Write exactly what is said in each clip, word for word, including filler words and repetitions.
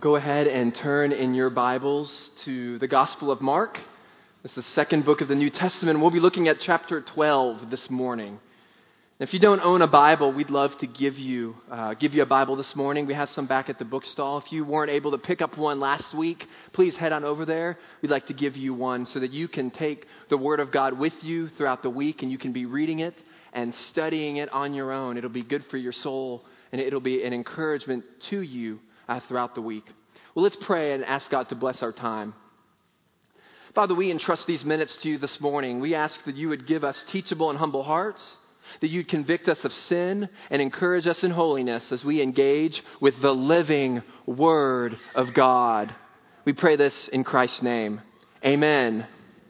Go ahead and turn in your Bibles to the Gospel of Mark. It's the second book of the New Testament. We'll be looking at chapter twelve this morning. If you don't own a Bible, we'd love to give you uh, give you a Bible this morning. We have some back at the bookstall. If you weren't able to pick up one last week, please head on over there. We'd like to give you one so that you can take the Word of God with you throughout the week and you can be reading it and studying it on your own. It'll be good for your soul and it'll be an encouragement to you Uh, throughout the week. Well, let's pray and ask God to bless our time. Father, we entrust these minutes to you this morning. We ask that you would give us teachable and humble hearts, that you'd convict us of sin and encourage us in holiness as we engage with the living Word of God. We pray this in Christ's name. Amen.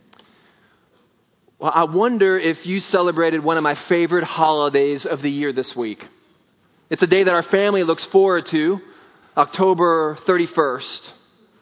Well, I wonder if you celebrated one of my favorite holidays of the year this week. It's a day that our family looks forward to. October thirty-first,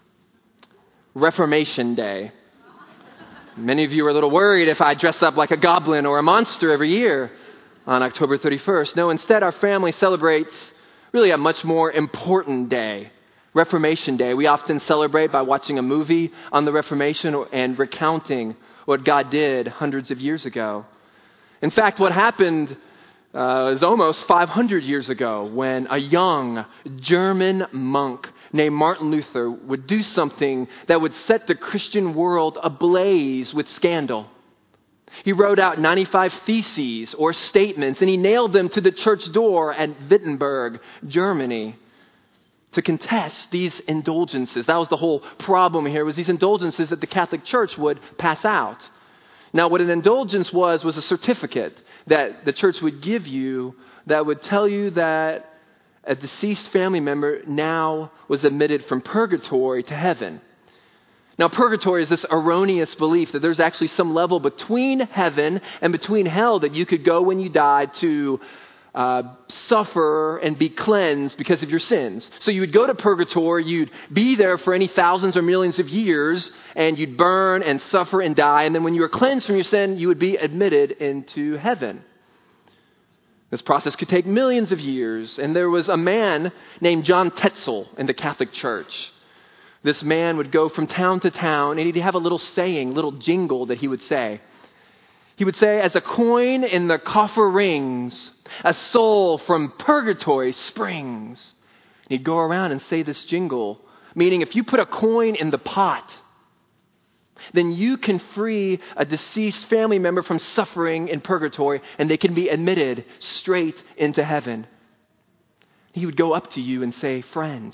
Reformation Day. Many of you are a little worried if I dress up like a goblin or a monster every year on October thirty-first. No, instead our family celebrates really a much more important day, Reformation Day. We often celebrate by watching a movie on the Reformation and recounting what God did hundreds of years ago. In fact, what happened Uh, it was almost five hundred years ago when a young German monk named Martin Luther would do something that would set the Christian world ablaze with scandal. He wrote out ninety-five theses or statements and he nailed them to the church door at Wittenberg, Germany, to contest these indulgences. That was the whole problem here, was these indulgences that the Catholic Church would pass out. Now, what an indulgence was, was a certificate that the church would give you that would tell you that a deceased family member now was admitted from purgatory to heaven. Now, purgatory is this erroneous belief that there's actually some level between heaven and between hell that you could go when you died to uh, suffer and be cleansed because of your sins. So you would go to purgatory, you'd be there for any thousands or millions of years, and you'd burn and suffer and die. And then when you were cleansed from your sin, you would be admitted into heaven. This process could take millions of years. And there was a man named John Tetzel in the Catholic Church. This man would go from town to town, and he'd have a little saying, little jingle that he would say. He would say, as a coin in the coffer rings, a soul from purgatory springs. And he'd go around and say this jingle, meaning if you put a coin in the pot, then you can free a deceased family member from suffering in purgatory and they can be admitted straight into heaven. He would go up to you and say, friend,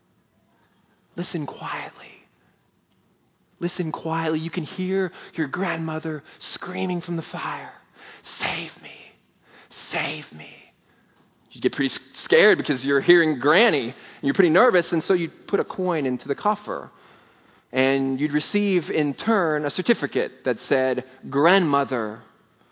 listen quietly. Listen quietly. You can hear your grandmother screaming from the fire. Save me. Save me. You get pretty scared because you're hearing Granny and you're pretty nervous, and so you put a coin into the coffer. And you'd receive in turn a certificate that said, grandmother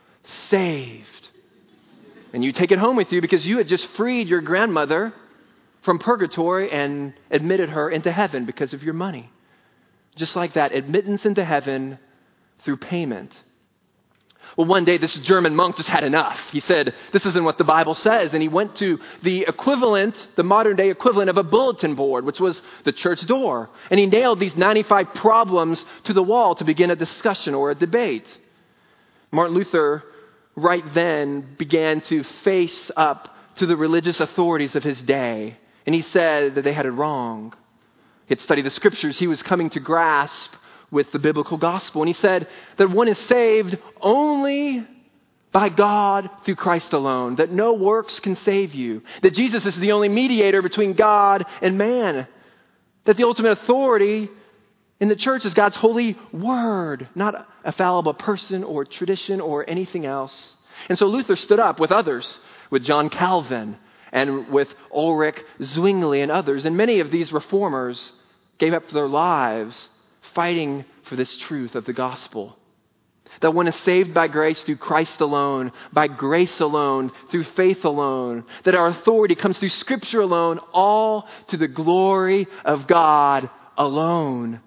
saved. And you take it home with you because you had just freed your grandmother from purgatory and admitted her into heaven because of your money. Just like that, admittance into heaven through payment. Well, one day this German monk just had enough. He said, this isn't what the Bible says. And he went to the equivalent, the modern day equivalent of a bulletin board, which was the church door. And he nailed these ninety-five problems to the wall to begin a discussion or a debate. Martin Luther right then began to face up to the religious authorities of his day. And he said that they had it wrong. He had studied the scriptures. He was coming to grasp with the biblical gospel. And he said that one is saved only by God through Christ alone, that no works can save you, that Jesus is the only mediator between God and man, that the ultimate authority in the church is God's holy word, not a fallible person or tradition or anything else. And so Luther stood up with others, with John Calvin and with Ulrich Zwingli and others. And many of these reformers gave up their lives fighting for this truth of the gospel. That one is saved by grace through Christ alone, by grace alone, through faith alone. That our authority comes through Scripture alone, all to the glory of God alone.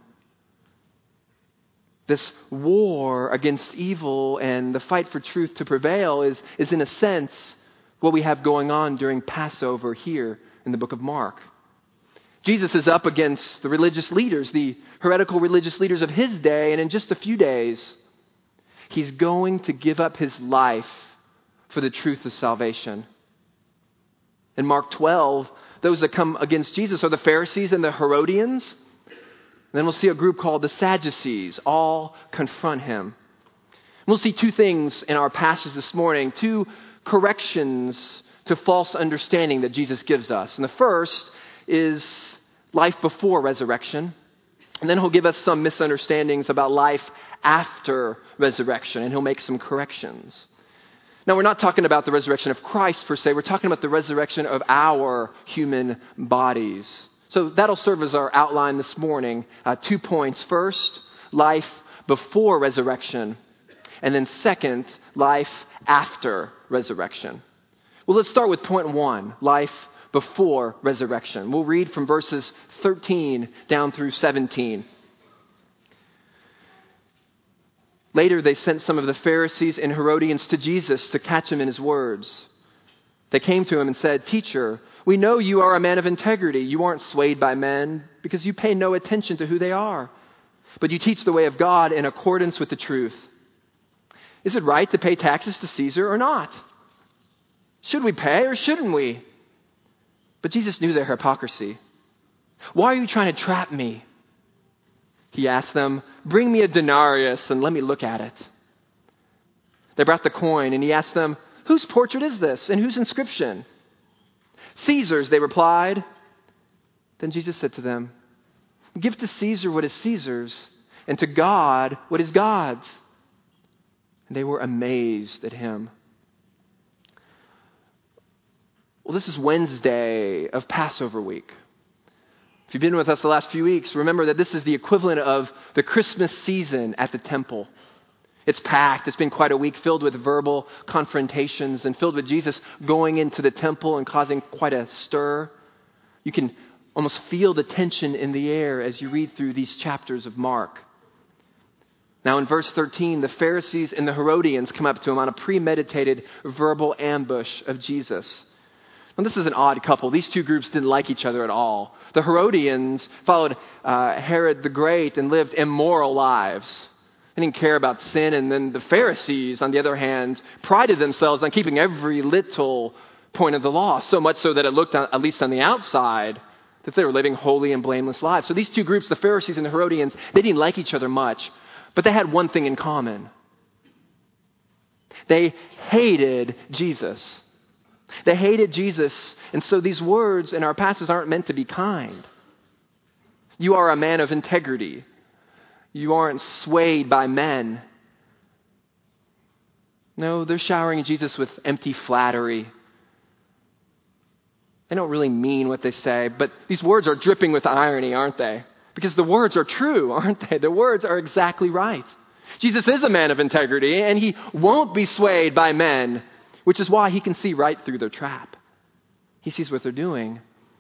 This war against evil and the fight for truth to prevail is, is in a sense what we have going on during Passover here in the book of Mark. Jesus is up against the religious leaders, the heretical religious leaders of his day, and in just a few days, he's going to give up his life for the truth of salvation. In Mark twelve, those that come against Jesus are the Pharisees and the Herodians. And then we'll see a group called the Sadducees all confront him. We'll see two things in our passage this morning, two corrections to false understanding that Jesus gives us. And the first is life before resurrection. And then he'll give us some misunderstandings about life after resurrection, and he'll make some corrections. Now, we're not talking about the resurrection of Christ per se. We're talking about the resurrection of our human bodies. So that'll serve as our outline this morning. Uh, two points. First, life before resurrection. And then second, life after resurrection. Well, let's start with point one, life before resurrection. We'll read from verses thirteen down through seventeen. Later, they sent some of the Pharisees and Herodians to Jesus to catch him in his words. They came to him and said, "Teacher, we know you are a man of integrity. You aren't swayed by men because you pay no attention to who they are, but you teach the way of God in accordance with the truth. Is it right to pay taxes to Caesar or not? Should we pay or shouldn't we?" But Jesus knew their hypocrisy. "Why are you trying to trap me?" He asked them, "Bring me a denarius and let me look at it." They brought the coin, and he asked them, "Whose portrait is this and whose inscription?" "Caesar's," they replied. Then Jesus said to them, "Give to Caesar what is Caesar's, and to God what is God's." And they were amazed at him. Well, this is Wednesday of Passover week. If you've been with us the last few weeks, remember that this is the equivalent of the Christmas season at the temple. It's packed. It's been quite a week filled with verbal confrontations and filled with Jesus going into the temple and causing quite a stir. You can almost feel the tension in the air as you read through these chapters of Mark. Now in verse thirteen, the Pharisees and the Herodians come up to him on a premeditated verbal ambush of Jesus. Now, this is an odd couple. These two groups didn't like each other at all. The Herodians followed uh, Herod the Great and lived immoral lives. They didn't care about sin. And then the Pharisees, on the other hand, prided themselves on keeping every little point of the law, so much so that it looked, at least on the outside, that they were living holy and blameless lives. So these two groups, the Pharisees and the Herodians, they didn't like each other much, but they had one thing in common. They hated Jesus. They hated Jesus, and so these words in our passage aren't meant to be kind. You are a man of integrity. You aren't swayed by men. No, they're showering Jesus with empty flattery. They don't really mean what they say, but these words are dripping with irony, aren't they? Because the words are true, aren't they? The words are exactly right. Jesus is a man of integrity, and he won't be swayed by men, which is why he can see right through their trap. He sees what they're doing.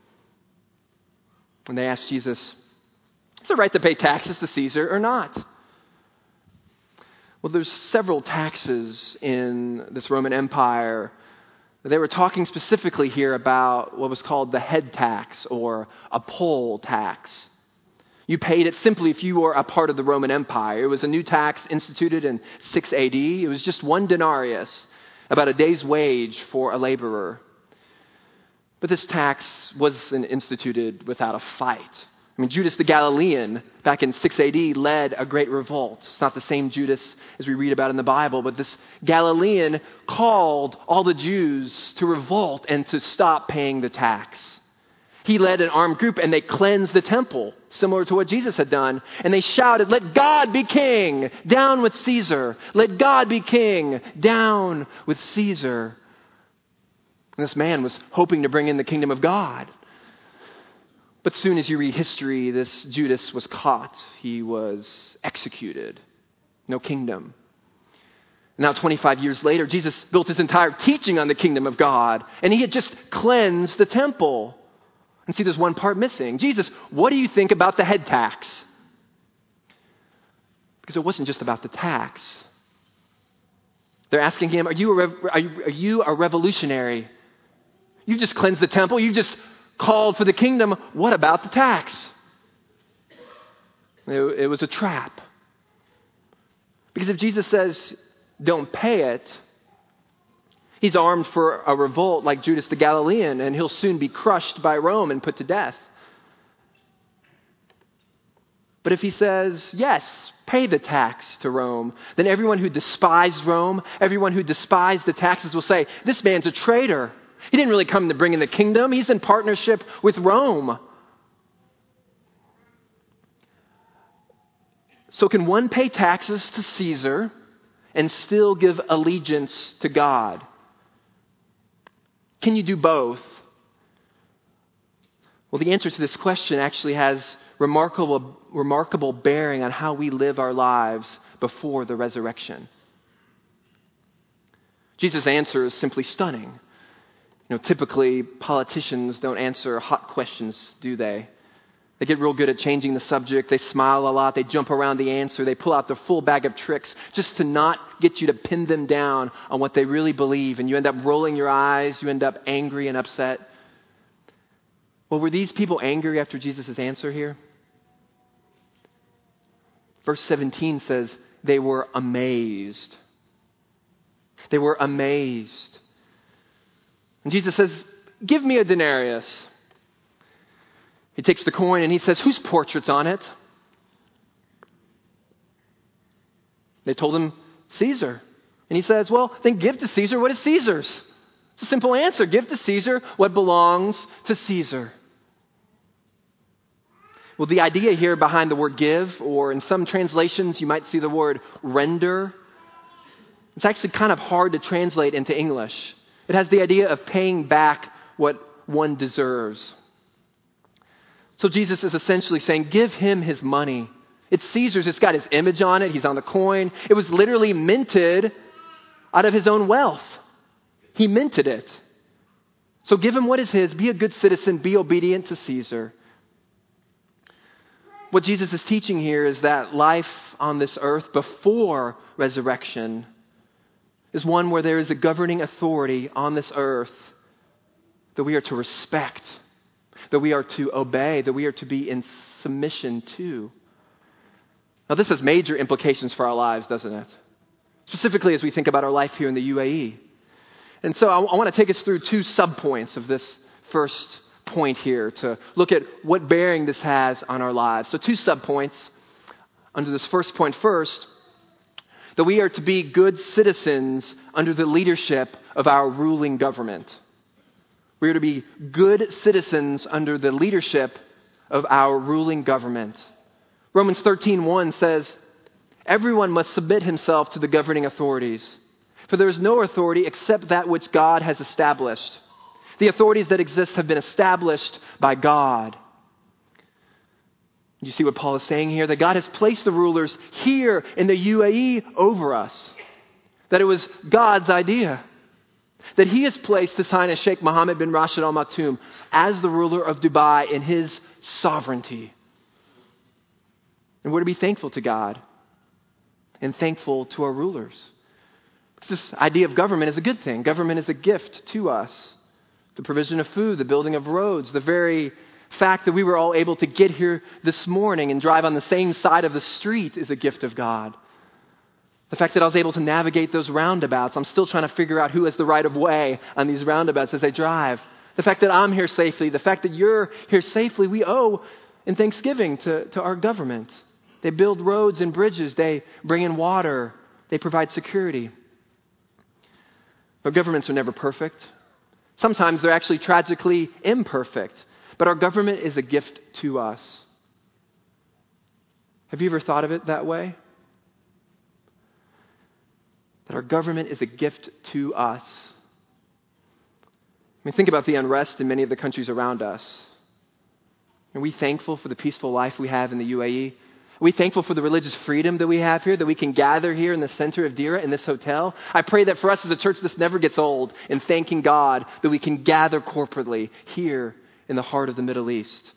And they ask Jesus, is it right to pay taxes to Caesar or not? Well, there's several taxes in this Roman Empire. They were talking specifically here about what was called the head tax or a poll tax. You paid it simply if you were a part of the Roman Empire. It was a new tax instituted in six A D. It was just one denarius, about a day's wage for a laborer. But this tax wasn't instituted without a fight. I mean, Judas the Galilean, back in six A D, led a great revolt. It's not the same Judas as we read about in the Bible, but this Galilean called all the Jews to revolt and to stop paying the tax. He led an armed group and they cleansed the temple, similar to what Jesus had done. And they shouted, "Let God be king, down with Caesar. Let God be king, down with Caesar." And this man was hoping to bring in the kingdom of God. But soon as you read history, this Judas was caught. He was executed. No kingdom. Now, twenty-five years later, Jesus built his entire teaching on the kingdom of God. And he had just cleansed the temple. And see, there's one part missing. Jesus, what do you think about the head tax? Because it wasn't just about the tax. They're asking him, are you a, rev- are you, are you a revolutionary? You just cleansed the temple. You just called for the kingdom, what about the tax? It, it was a trap. Because if Jesus says, don't pay it, he's armed for a revolt like Judas the Galilean, and he'll soon be crushed by Rome and put to death. But if he says, yes, pay the tax to Rome, then everyone who despised Rome, everyone who despised the taxes will say, this man's a traitor. He didn't really come to bring in the kingdom. He's in partnership with Rome. So can one pay taxes to Caesar and still give allegiance to God? Can you do both? Well, the answer to this question actually has remarkable, remarkable bearing on how we live our lives before the resurrection. Jesus' answer is simply stunning. You know, typically politicians don't answer hot questions, do they? They get real good at changing the subject. They smile a lot. They jump around the answer. They pull out their full bag of tricks just to not get you to pin them down on what they really believe. And you end up rolling your eyes. You end up angry and upset. Well, were these people angry after Jesus' answer here? Verse seventeen says they were amazed. They were amazed. And Jesus says, give me a denarius. He takes the coin and he says, whose portrait's on it? They told him, Caesar. And he says, well, then give to Caesar what is Caesar's. It's a simple answer. Give to Caesar what belongs to Caesar. Well, the idea here behind the word give, or in some translations you might see the word render, it's actually kind of hard to translate into English. It has the idea of paying back what one deserves. So Jesus is essentially saying, give him his money. It's Caesar's. It's got his image on it. He's on the coin. It was literally minted out of his own wealth. He minted it. So give him what is his. Be a good citizen. Be obedient to Caesar. What Jesus is teaching here is that life on this earth before resurrection is one where there is a governing authority on this earth that we are to respect, that we are to obey, that we are to be in submission to. Now, this has major implications for our lives, doesn't it? Specifically as we think about our life here in the U A E. And so I, I want to take us through two subpoints of this first point here to look at what bearing this has on our lives. So two subpoints under this first point. First, that we are to be good citizens under the leadership of our ruling government. We are to be good citizens under the leadership of our ruling government. Romans thirteen one says, everyone must submit himself to the governing authorities, for there is no authority except that which God has established. The authorities that exist have been established by God. You see what Paul is saying here? That God has placed the rulers here in the U A E over us. That it was God's idea. That he has placed His Highness Sheikh Mohammed bin Rashid Al Maktoum as the ruler of Dubai in his sovereignty. And we're to be thankful to God and thankful to our rulers. This idea of government is a good thing. Government is a gift to us. The provision of food, the building of roads, the very fact that we were all able to get here this morning and drive on the same side of the street is a gift of God. The fact that I was able to navigate those roundabouts, I'm still trying to figure out who has the right of way on these roundabouts as I drive. The fact that I'm here safely, the fact that you're here safely, we owe in thanksgiving to, to our government. They build roads and bridges. They bring in water. They provide security. Our governments are never perfect. Sometimes they're actually tragically imperfect. But our government is a gift to us. Have you ever thought of it that way? That our government is a gift to us. I mean, think about the unrest in many of the countries around us. Are we thankful for the peaceful life we have in the U A E? Are we thankful for the religious freedom that we have here, that we can gather here in the center of Deira in this hotel? I pray that for us as a church, this never gets old, in thanking God that we can gather corporately here in the heart of the Middle East.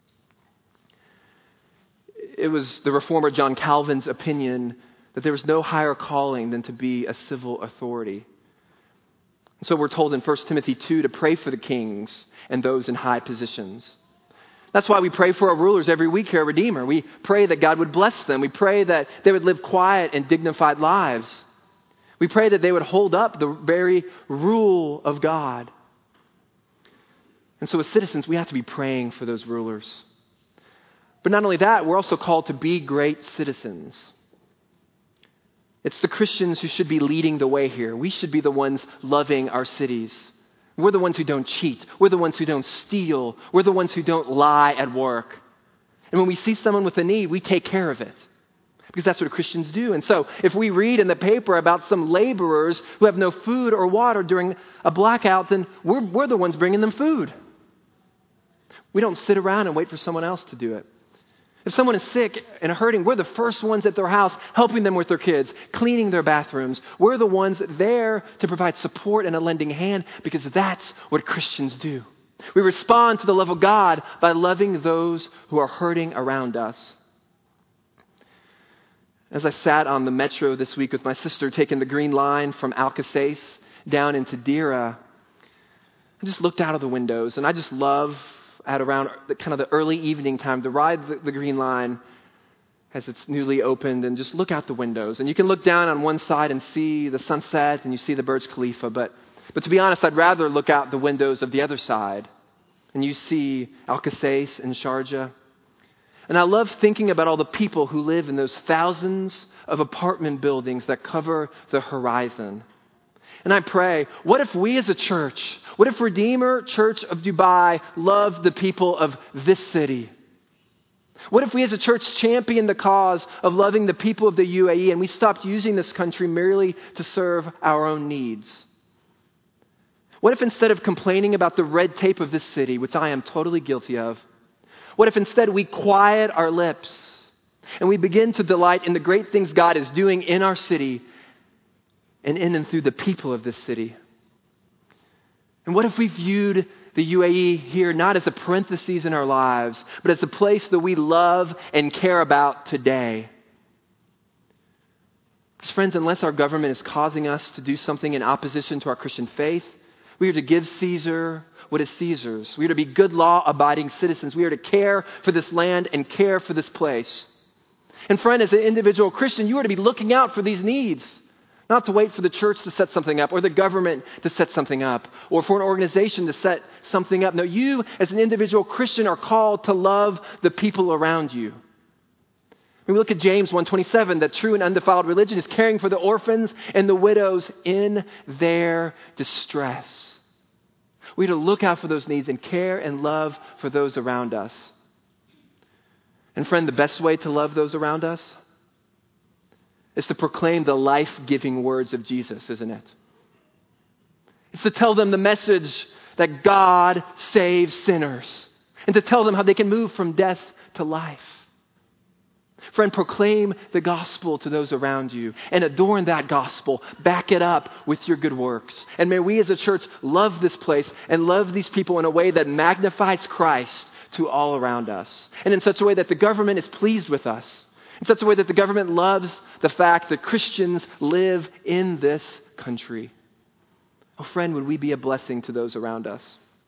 It was the reformer John Calvin's opinion that there was no higher calling than to be a civil authority. And so we're told in First Timothy two to pray for the kings and those in high positions. That's why we pray for our rulers every week here at Redeemer. We pray that God would bless them. We pray that they would live quiet and dignified lives. We pray that they would hold up the very rule of God. And so as citizens, we have to be praying for those rulers. But not only that, we're also called to be great citizens. It's the Christians who should be leading the way here. We should be the ones loving our cities. We're the ones who don't cheat. We're the ones who don't steal. We're the ones who don't lie at work. And when we see someone with a need, we take care of it. Because that's what Christians do. And so if we read in the paper about some laborers who have no food or water during a blackout, then we're, we're the ones bringing them food. We don't sit around and wait for someone else to do it. If someone is sick and hurting, we're the first ones at their house helping them with their kids, cleaning their bathrooms. We're the ones there to provide support and a lending hand because that's what Christians do. We respond to the love of God by loving those who are hurting around us. As I sat on the metro this week with my sister taking the green line from Alcaces down into Dira, I just looked out of the windows and I just love at around the kind of the early evening time to ride the, the green line as it's newly opened and just look out the windows. And you can look down on one side and see the sunset and you see the Burj Khalifa. But, but to be honest, I'd rather look out the windows of the other side and you see Alcaces and Sharjah. And I love thinking about all the people who live in those thousands of apartment buildings that cover the horizon. And I pray, what if we as a church, what if Redeemer Church of Dubai loved the people of this city? What if we as a church championed the cause of loving the people of the U A E and we stopped using this country merely to serve our own needs? What if instead of complaining about the red tape of this city, which I am totally guilty of, what if instead we quiet our lips and we begin to delight in the great things God is doing in our city and in and through the people of this city? And what if we viewed the U A E here not as a parenthesis in our lives, but as a place that we love and care about today? Because friends, unless our government is causing us to do something in opposition to our Christian faith, we are to give Caesar what is Caesar's. We are to be good law-abiding citizens. We are to care for this land and care for this place. And friend, as an individual Christian, you are to be looking out for these needs. Not to wait for the church to set something up or the government to set something up or for an organization to set something up. No, you as an individual Christian are called to love the people around you. When we look at James one twenty-seven, that true and undefiled religion is caring for the orphans and the widows in their distress. We are to look out for those needs and care and love for those around us. And friend, the best way to love those around us is to proclaim the life-giving words of Jesus, isn't it? It's to tell them the message that God saves sinners and to tell them how they can move from death to life. Friend, proclaim the gospel to those around you and adorn that gospel. Back it up with your good works. And may we as a church love this place and love these people in a way that magnifies Christ to all around us. And in such a way that the government is pleased with us. In such a way that the government loves the fact that Christians live in this country. Oh, friend, would we be a blessing to those around us?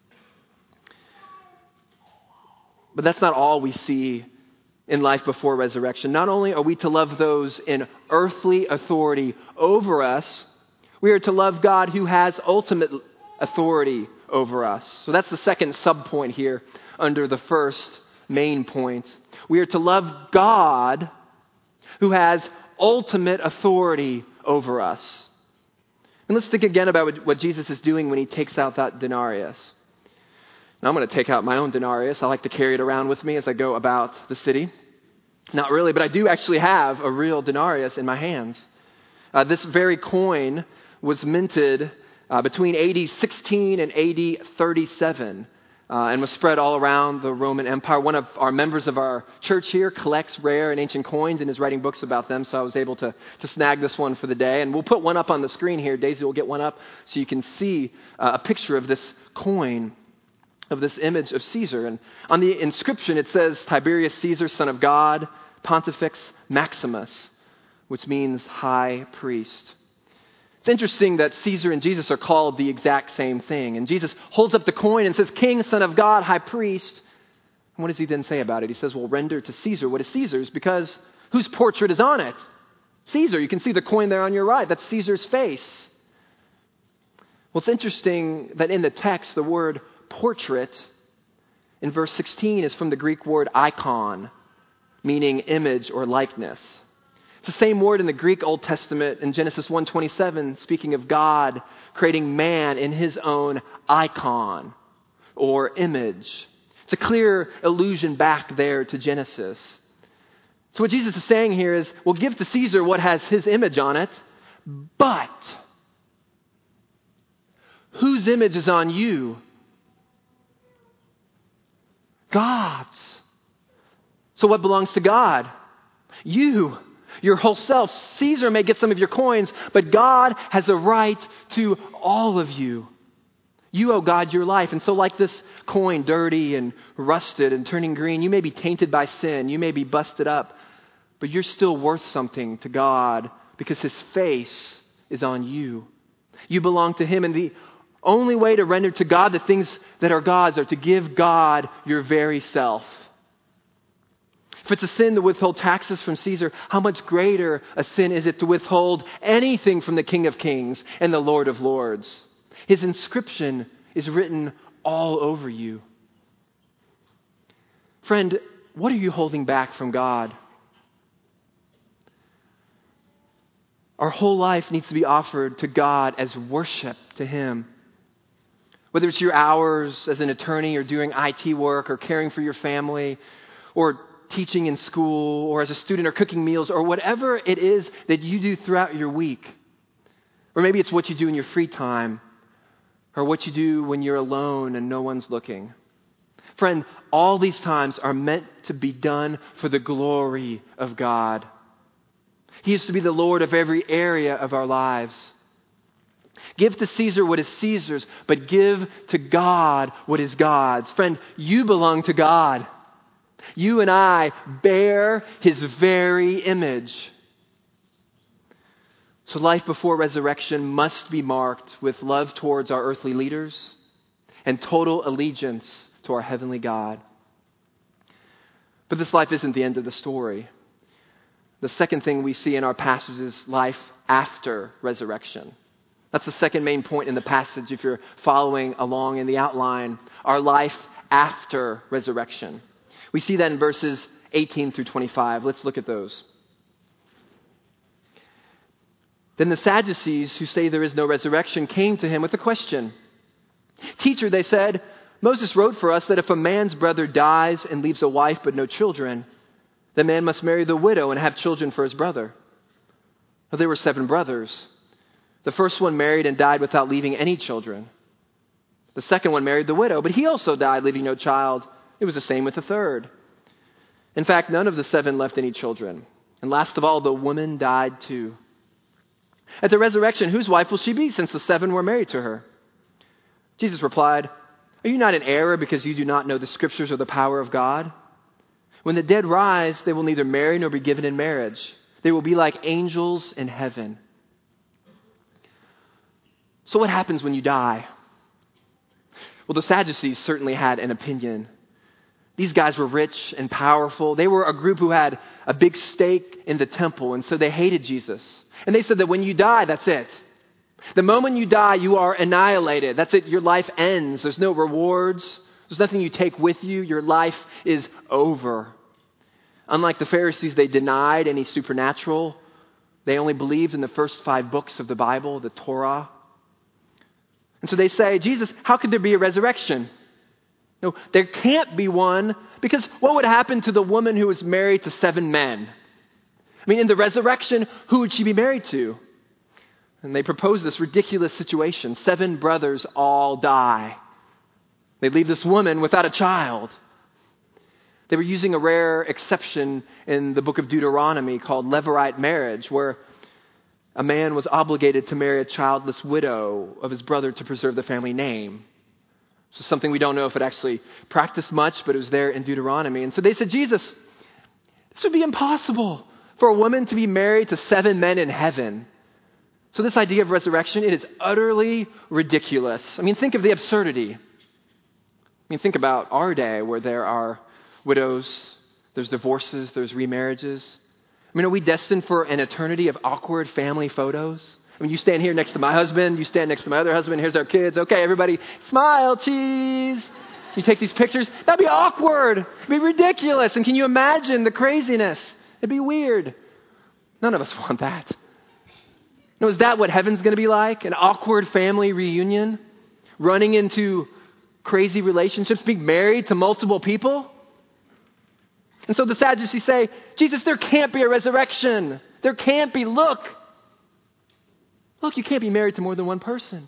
But that's not all we see in life before resurrection. Not only are we to love those in earthly authority over us, we are to love God who has ultimate authority over us. So that's the second sub-point here under the first main point. We are to love God who has ultimate authority over us. And let's think again about what Jesus is doing when he takes out that denarius. Now I'm going to take out my own denarius. I like to carry it around with me as I go about the city. Not really, but I do actually have a real denarius in my hands. Uh, this very coin was minted uh, between A D sixteen and A D thirty-seven. Uh, and was spread all around the Roman Empire. One of our members of our church here collects rare and ancient coins and is writing books about them, so I was able to, to snag this one for the day. And we'll put one up on the screen here. Daisy will get one up so you can see uh, a picture of this coin, of this image of Caesar. And on the inscription it says, Tiberius Caesar, son of God, Pontifex Maximus, which means high priest. It's interesting that Caesar and Jesus are called the exact same thing. And Jesus holds up the coin and says, King, Son of God, High Priest. And what does he then say about it? He says, well, render to Caesar what is Caesar's, because whose portrait is on it? Caesar. You can see the coin there on your right. That's Caesar's face. Well, it's interesting that in the text, the word portrait in verse sixteen is from the Greek word icon, meaning image or likeness. It's the same word in the Greek Old Testament in Genesis one twenty-seven, speaking of God creating man in his own icon or image. It's a clear allusion back there to Genesis. So what Jesus is saying here is, well, give to Caesar what has his image on it, but whose image is on you? God's. So what belongs to God? You, your whole self. Caesar may get some of your coins, but God has a right to all of you. You owe God your life. And so like this coin, dirty and rusted and turning green, you may be tainted by sin. You may be busted up, but you're still worth something to God because his face is on you. You belong to him, and the only way to render to God the things that are God's are to give God your very self. If it's a sin to withhold taxes from Caesar, how much greater a sin is it to withhold anything from the King of Kings and the Lord of Lords? His inscription is written all over you. Friend, what are you holding back from God? Our whole life needs to be offered to God as worship to him. Whether it's your hours as an attorney or doing I T work or caring for your family or teaching in school or as a student or cooking meals or whatever it is that you do throughout your week. Or maybe it's what you do in your free time or what you do when you're alone and no one's looking. Friend, all these times are meant to be done for the glory of God. He is to be the Lord of every area of our lives. Give to Caesar what is Caesar's, but give to God what is God's. Friend, you belong to God. You and I bear his very image. So life before resurrection must be marked with love towards our earthly leaders and total allegiance to our heavenly God. But this life isn't the end of the story. The second thing we see in our passage is life after resurrection. That's the second main point in the passage if you're following along in the outline. Our life after resurrection. We see that in verses eighteen through twenty-five. Let's look at those. Then the Sadducees, who say there is no resurrection, came to him with a question. Teacher, they said, Moses wrote for us that if a man's brother dies and leaves a wife but no children, the man must marry the widow and have children for his brother. Well, there were seven brothers. The first one married and died without leaving any children. The second one married the widow, but he also died, leaving no child. It was the same with the third. In fact, none of the seven left any children. And last of all, the woman died too. At the resurrection, whose wife will she be, since the seven were married to her? Jesus replied, Are you not in error because you do not know the scriptures or the power of God? When the dead rise, they will neither marry nor be given in marriage. They will be like angels in heaven. So what happens when you die? Well, the Sadducees certainly had an opinion. These guys were rich and powerful. They were a group who had a big stake in the temple, and so they hated Jesus. And they said that when you die, that's it. The moment you die, you are annihilated. That's it. Your life ends. There's no rewards. There's nothing you take with you. Your life is over. Unlike the Pharisees, they denied any supernatural. They only believed in the first five books of the Bible, the Torah. And so they say, Jesus, how could there be a resurrection? No, there can't be one, because what would happen to the woman who was married to seven men? I mean, in the resurrection, who would she be married to? And they propose this ridiculous situation. Seven brothers all die. They leave this woman without a child. They were using a rare exception in the book of Deuteronomy called Levirate marriage, where a man was obligated to marry a childless widow of his brother to preserve the family name. So something we don't know if it actually practiced much, but it was there in Deuteronomy. And so they said, Jesus, this would be impossible for a woman to be married to seven men in heaven. So this idea of resurrection, it is utterly ridiculous. I mean, think of the absurdity. I mean, think about our day where there are widows, there's divorces, there's remarriages. I mean, are we destined for an eternity of awkward family photos? I mean, you stand here next to my husband, you stand next to my other husband, here's our kids. Okay, everybody, smile, cheese. You take these pictures. That'd be awkward. It'd be ridiculous. And can you imagine the craziness? It'd be weird. None of us want that. No, is that what heaven's going to be like? An awkward family reunion? Running into crazy relationships? Being married to multiple people? And so the Sadducees say, Jesus, there can't be a resurrection. There can't be. Look. Look, you can't be married to more than one person.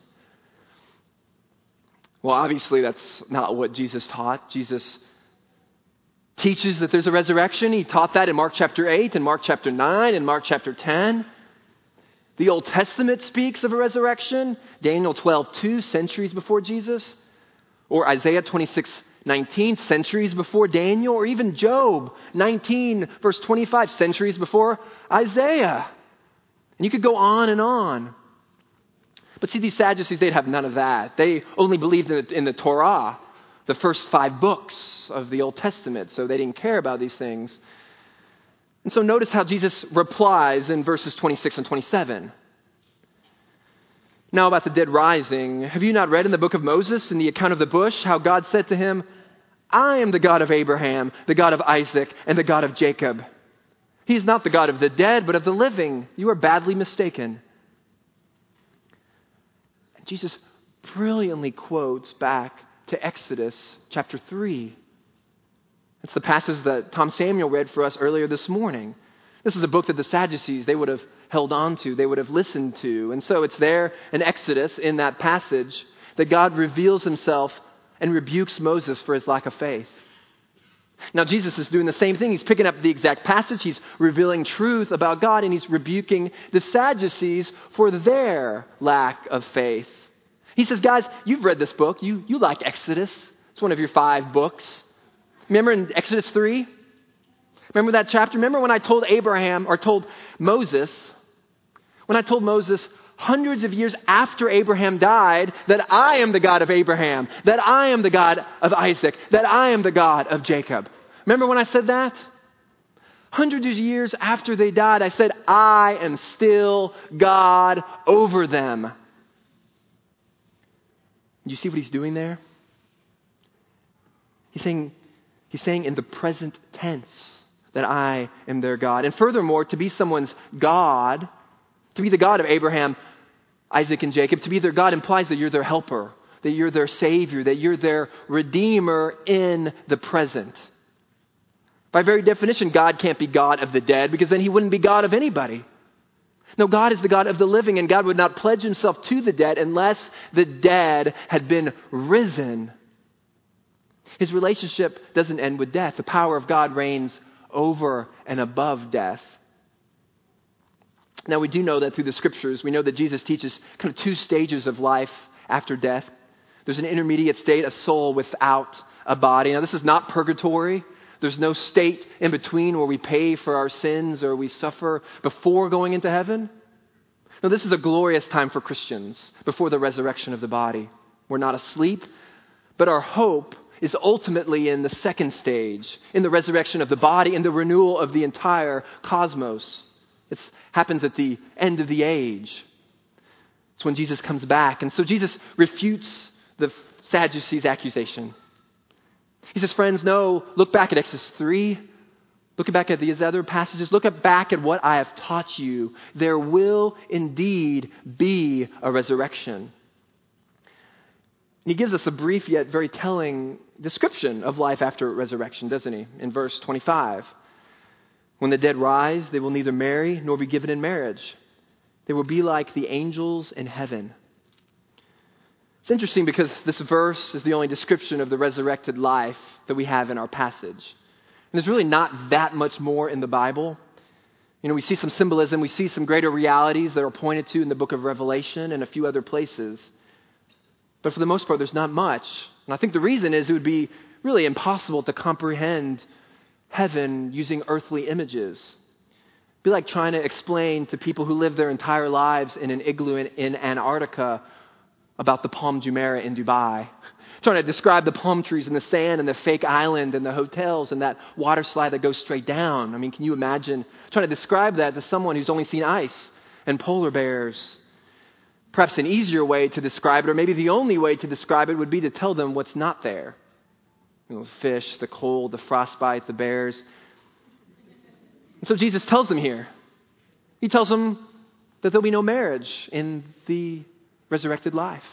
Well, obviously that's not what Jesus taught. Jesus teaches that there's a resurrection. He taught that in Mark chapter eight, and Mark chapter nine, and Mark chapter ten. The Old Testament speaks of a resurrection. Daniel twelve two, centuries before Jesus. Or Isaiah twenty-six nineteen, centuries before Daniel. Or even Job nineteen, verse twenty-five, centuries before Isaiah. And you could go on and on. But see, these Sadducees, they'd have none of that. They only believed in the, in the Torah, the first five books of the Old Testament. So they didn't care about these things. And so notice how Jesus replies in verses twenty-six and twenty-seven. Now about the dead rising, have you not read in the book of Moses, in the account of the bush, how God said to him, I am the God of Abraham, the God of Isaac, and the God of Jacob. He is not the God of the dead, but of the living. You are badly mistaken. And Jesus brilliantly quotes back to Exodus chapter three. It's the passage that Tom Samuel read for us earlier this morning. This is a book that the Sadducees, they would have held on to, they would have listened to. And so it's there in Exodus, in that passage, that God reveals himself and rebukes Moses for his lack of faith. Now Jesus is doing the same thing. He's picking up the exact passage. He's revealing truth about God, and he's rebuking the Sadducees for their lack of faith. He says, guys, you've read this book. You, you like Exodus. It's one of your five books. Remember in Exodus three? Remember that chapter? Remember when I told Abraham, or told Moses, when I told Moses hundreds of years after Abraham died, that I am the God of Abraham, that I am the God of Isaac, that I am the God of Jacob. Remember when I said that? Hundreds of years after they died, I said, I am still God over them. You see what he's doing there? He's saying, he's saying in the present tense that I am their God. And furthermore, to be someone's God, to be the God of Abraham, Isaac, and Jacob, to be their God implies that you're their helper, that you're their Savior, that you're their Redeemer in the present. By very definition, God can't be God of the dead, because then he wouldn't be God of anybody. No, God is the God of the living, and God would not pledge himself to the dead unless the dead had been risen. His relationship doesn't end with death. The power of God reigns over and above death. Now, we do know that through the scriptures, we know that Jesus teaches kind of two stages of life after death. There's an intermediate state, a soul without a body. Now, this is not purgatory. There's no state in between where we pay for our sins or we suffer before going into heaven. No, this is a glorious time for Christians before the resurrection of the body. We're not asleep, but our hope is ultimately in the second stage, in the resurrection of the body and the renewal of the entire cosmos. It happens at the end of the age. It's when Jesus comes back. And so Jesus refutes the Sadducees' accusation. He says, friends, no, look back at Exodus three. Look back at these other passages. Look back at what I have taught you. There will indeed be a resurrection. And he gives us a brief yet very telling description of life after resurrection, doesn't he? In verse twenty-five. When the dead rise, they will neither marry nor be given in marriage. They will be like the angels in heaven. It's interesting because this verse is the only description of the resurrected life that we have in our passage. And there's really not that much more in the Bible. You know, we see some symbolism, we see some greater realities that are pointed to in the book of Revelation and a few other places. But for the most part, there's not much. And I think the reason is it would be really impossible to comprehend heaven using earthly images. It'd be like trying to explain to people who live their entire lives in an igloo in, in Antarctica about the Palm Jumeirah in Dubai. Trying to describe the palm trees and the sand and the fake island and the hotels and that water slide that goes straight down. I mean, can you imagine trying to describe that to someone who's only seen ice and polar bears? Perhaps an easier way to describe it, or maybe the only way to describe it, would be to tell them what's not there. You know, the fish, the cold, the frostbite, the bears. And so Jesus tells them here. He tells them that there'll be no marriage in the resurrected life.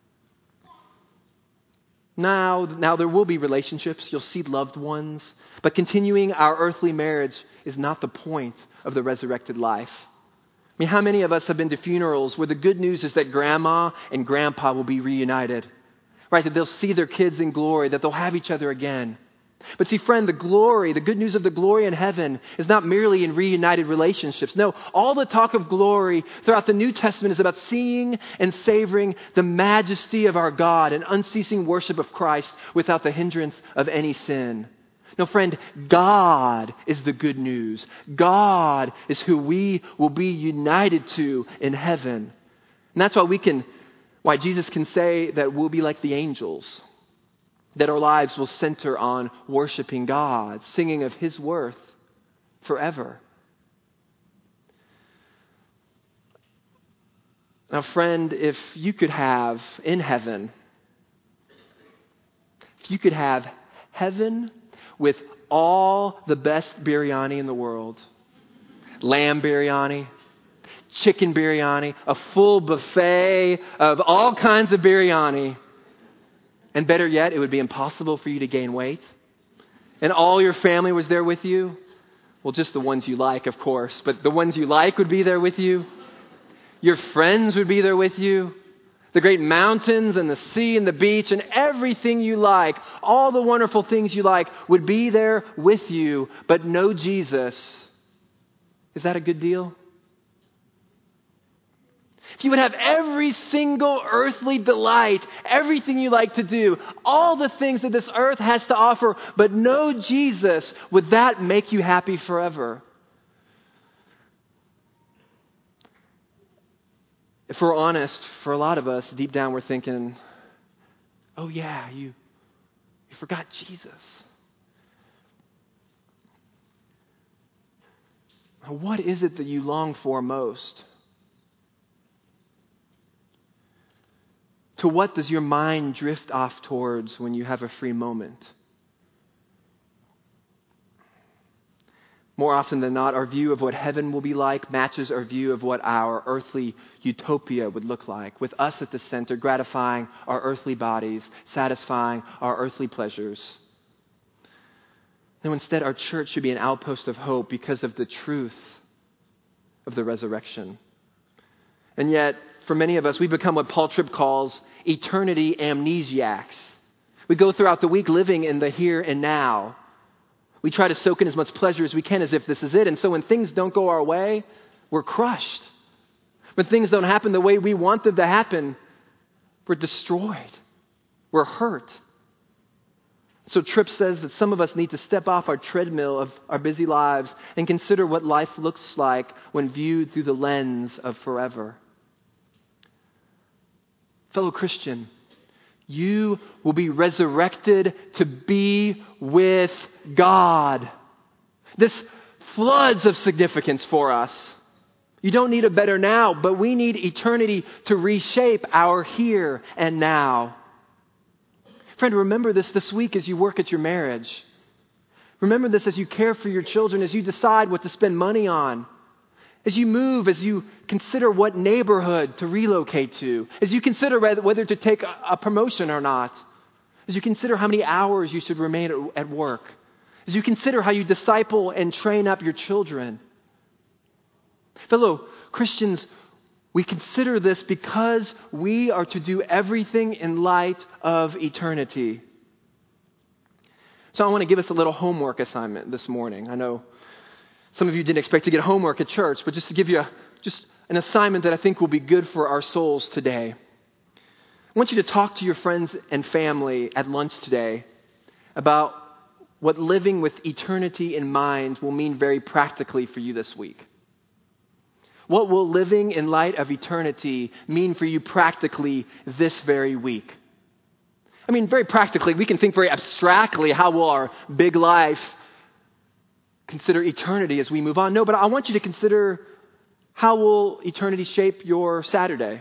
Now, now there will be relationships. You'll see loved ones. But continuing our earthly marriage is not the point of the resurrected life. I mean, how many of us have been to funerals where the good news is that grandma and grandpa will be reunited? Right, that they'll see their kids in glory, that they'll have each other again. But see, friend, the glory, the good news of the glory in heaven is not merely in reunited relationships. No, all the talk of glory throughout the New Testament is about seeing and savoring the majesty of our God and unceasing worship of Christ without the hindrance of any sin. No, friend, God is the good news. God is who we will be united to in heaven. And that's why we can, why Jesus can say that we'll be like the angels. That our lives will center on worshiping God, singing of His worth forever. Now, friend, if you could have in heaven, if you could have heaven with all the best biryani in the world, lamb biryani, chicken biryani, a full buffet of all kinds of biryani, and better yet, it would be impossible for you to gain weight. And all your family was there with you. Well, just the ones you like, of course. But the ones you like would be there with you. Your friends would be there with you. The great mountains and the sea and the beach and everything you like, all the wonderful things you like would be there with you. But no Jesus. Is that a good deal? If you would have every single earthly delight, everything you like to do, all the things that this earth has to offer, but no Jesus, would that make you happy forever? If we're honest, for a lot of us, deep down we're thinking, oh yeah, you, you forgot Jesus. What is it that you long for most? To what does your mind drift off towards when you have a free moment? More often than not, our view of what heaven will be like matches our view of what our earthly utopia would look like, with us at the center, gratifying our earthly bodies, satisfying our earthly pleasures. No, instead, our church should be an outpost of hope because of the truth of the resurrection. And yet, for many of us, we've become what Paul Tripp calls eternity amnesiacs. We go throughout the week living in the here and now. We try to soak in as much pleasure as we can as if this is it. And so when things don't go our way, we're crushed. When things don't happen the way we want them to happen, we're destroyed. We're hurt. So Tripp says that some of us need to step off our treadmill of our busy lives and consider what life looks like when viewed through the lens of forever. Fellow Christian, you will be resurrected to be with God. This floods of significance for us. You don't need a better now, but we need eternity to reshape our here and now. Friend, remember this this week as you work at your marriage. Remember this as you care for your children, as you decide what to spend money on. As you move, as you consider what neighborhood to relocate to, as you consider whether to take a promotion or not, as you consider how many hours you should remain at work, as you consider how you disciple and train up your children. Fellow Christians, we consider this because we are to do everything in light of eternity. So I want to give us a little homework assignment this morning. I know some of you didn't expect to get homework at church, but just to give you a, just an assignment that I think will be good for our souls today. I want you to talk to your friends and family at lunch today about what living with eternity in mind will mean very practically for you this week. What will living in light of eternity mean for you practically this very week? I mean, very practically, we can think very abstractly, how will our big life consider eternity as we move on? No, but I want you to consider, how will eternity shape your Saturday?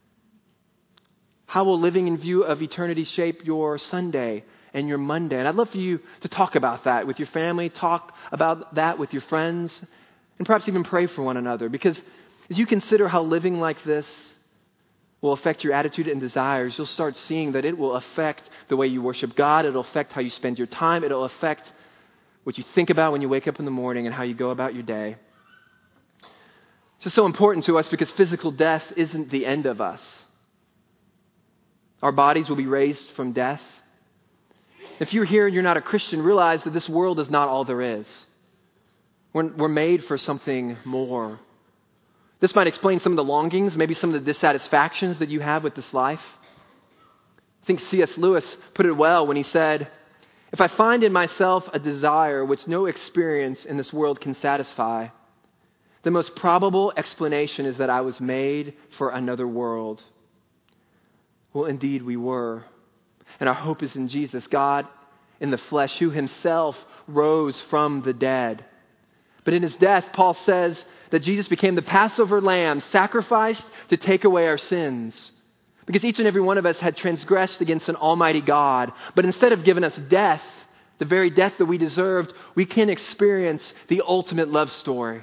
How will living in view of eternity shape your Sunday and your Monday? And I'd love for you to talk about that with your family, talk about that with your friends, and perhaps even pray for one another. Because as you consider how living like this will affect your attitude and desires, you'll start seeing that it will affect the way you worship God. It'll affect how you spend your time. It'll affect what you think about when you wake up in the morning and how you go about your day. This is so important to us because physical death isn't the end of us. Our bodies will be raised from death. If you're here and you're not a Christian, realize that this world is not all there is. We're, we're made for something more. This might explain some of the longings, maybe some of the dissatisfactions that you have with this life. I think C S Lewis put it well when he said, "If I find in myself a desire which no experience in this world can satisfy, the most probable explanation is that I was made for another world." Well, indeed we were. And our hope is in Jesus, God in the flesh, who himself rose from the dead. But in his death, Paul says that Jesus became the Passover lamb sacrificed to take away our sins. Because each and every one of us had transgressed against an almighty God. But instead of giving us death, the very death that we deserved, we can experience the ultimate love story.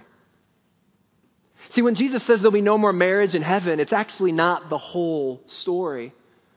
See, when Jesus says there'll be no more marriage in heaven, it's actually not the whole story.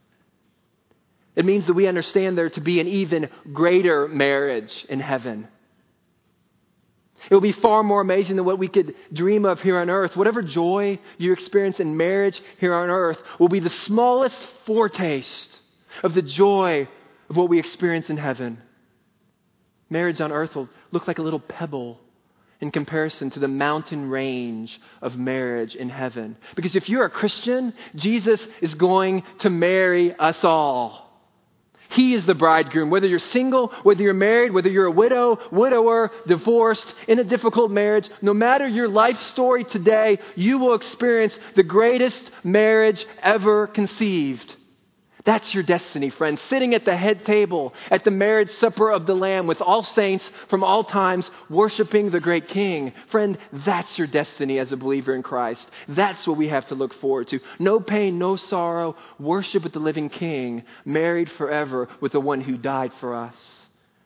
It means that we understand there to be an even greater marriage in heaven. It will be far more amazing than what we could dream of here on earth. Whatever joy you experience in marriage here on earth will be the smallest foretaste of the joy of what we experience in heaven. Marriage on earth will look like a little pebble in comparison to the mountain range of marriage in heaven. Because if you're a Christian, Jesus is going to marry us all. He is the bridegroom. Whether you're single, whether you're married, whether you're a widow, widower, divorced, in a difficult marriage, no matter your life story today, you will experience the greatest marriage ever conceived. That's your destiny, friend. Sitting at the head table at the marriage supper of the Lamb with all saints from all times worshiping the great King. Friend, that's your destiny as a believer in Christ. That's what we have to look forward to. No pain, no sorrow. Worship with the living King, married forever with the one who died for us.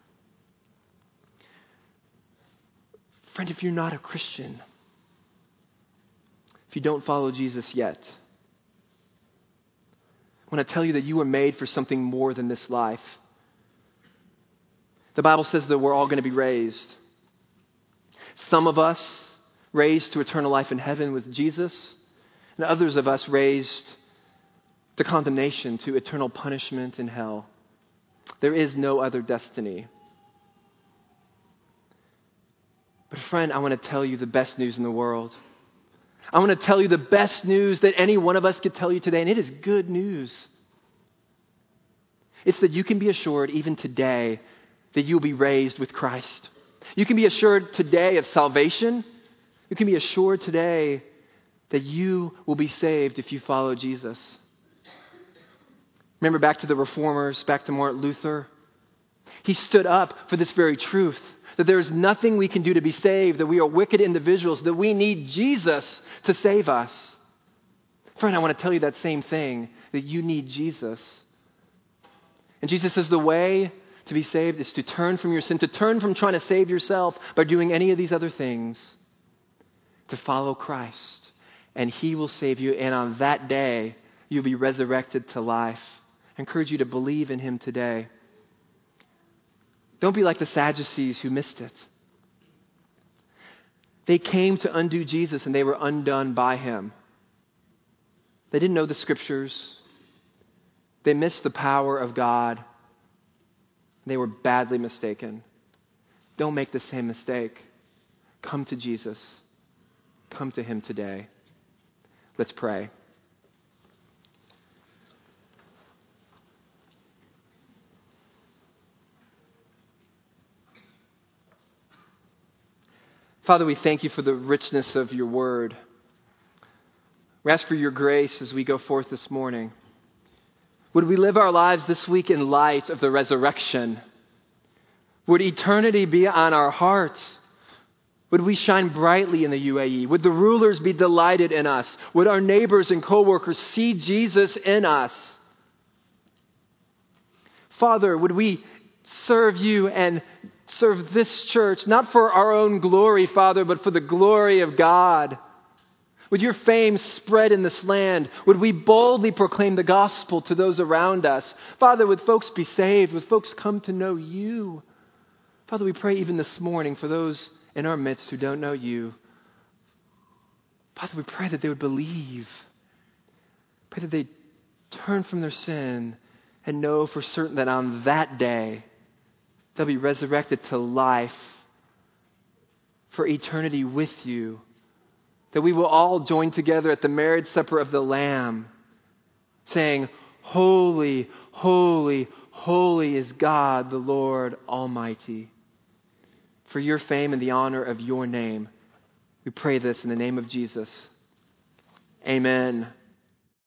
Friend, if you're not a Christian, if you don't follow Jesus yet, I want to tell you that you were made for something more than this life. The Bible says that we're all going to be raised. Some of us raised to eternal life in heaven with Jesus, and others of us raised to condemnation, to eternal punishment in hell. There is no other destiny. But friend, I want to tell you the best news in the world. I want to tell you the best news that any one of us could tell you today, and it is good news. It's that you can be assured even today that you'll be raised with Christ. You can be assured today of salvation. You can be assured today that you will be saved if you follow Jesus. Remember back to the Reformers, back to Martin Luther. He stood up for this very truth, that there is nothing we can do to be saved, that we are wicked individuals, that we need Jesus to save us. Friend, I want to tell you that same thing, that you need Jesus. And Jesus says the way to be saved is to turn from your sin, to turn from trying to save yourself by doing any of these other things, to follow Christ. And He will save you, and on that day, you'll be resurrected to life. I encourage you to believe in Him today. Don't be like the Sadducees who missed it. They came to undo Jesus and they were undone by Him. They didn't know the Scriptures. They missed the power of God. They were badly mistaken. Don't make the same mistake. Come to Jesus. Come to Him today. Let's pray. Father, we thank You for the richness of Your word. We ask for your grace as we go forth this morning. Would we live our lives this week in light of the resurrection? Would eternity be on our hearts? Would we shine brightly in the U A E? Would the rulers be delighted in us? Would our neighbors and co-workers see Jesus in us? Father, would we serve you and serve this church, not for our own glory, Father, but for the glory of God? Would your fame spread in this land? Would we boldly proclaim the gospel to those around us? Father, would folks be saved? Would folks come to know you? Father, we pray even this morning for those in our midst who don't know you. Father, we pray that they would believe. Pray that they turn from their sin and know for certain that on that day they'll be resurrected to life for eternity with you. That we will all join together at the marriage supper of the Lamb, saying, "Holy, holy, holy is God, the Lord Almighty." For your fame and the honor of your name, we pray this in the name of Jesus. Amen.